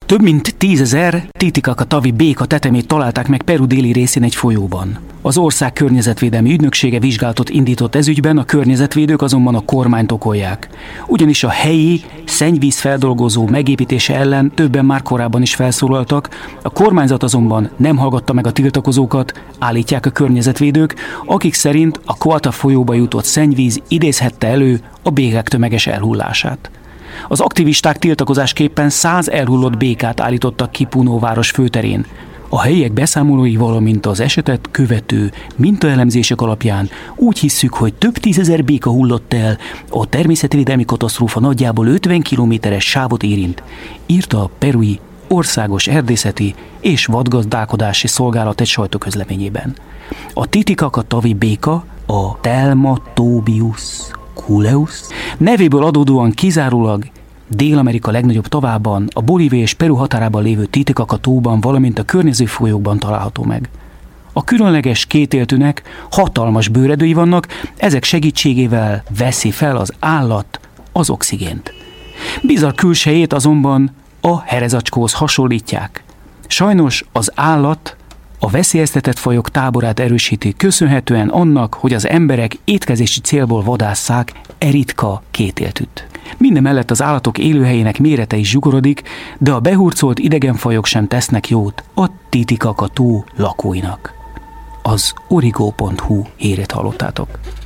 Több mint 10 000 Titicaca-tavi béka tetemét találták meg Peru déli részén egy folyóban. Az ország környezetvédelmi ügynöksége vizsgálatot indított ez ügyben, a környezetvédők azonban a kormányt okolják. Ugyanis a helyi szennyvízfeldolgozó megépítése ellen többen már korábban is felszólaltak, a kormányzat azonban nem hallgatta meg a tiltakozókat, állítják a környezetvédők, akik szerint a Coata folyóba jutott szennyvíz idézhette elő a békák tömeges elhullását. Az aktivisták tiltakozásképpen 100 elhullott békát állítottak ki Puno város főterén. A helyiek beszámolói, valamint az esetet követő mintaelemzések alapján úgy hisszük, hogy több 10 000 béka hullott el, a természetvédelmi katasztrófa nagyjából 50 kilométeres sávot érint, írta a perui Országos Erdészeti és Vadgazdálkodási Szolgálat egy sajtóközleményében. A Titicaca-tavi béka, a Telmatobius culeus nevéből adódóan kizárólag Dél-Amerika legnagyobb tavában, a Bolívia és Peru határában lévő Titicaca-tóban, valamint a környező folyókban található meg. A különleges kétéltűnek hatalmas bőredői vannak, ezek segítségével veszi fel az állat az oxigént. Bizarr külsejét azonban a herezacskóhoz hasonlítják. Sajnos az állat a veszélyeztetett fajok táborát erősíti, köszönhetően annak, hogy az emberek étkezési célból vadásszák ritka kétéltűt. Mindemellett az állatok élőhelyének mérete is zsugorodik, de a behurcolt idegenfajok sem tesznek jót a Titicaca-tó lakóinak. Az origo.hu hírét hallottátok.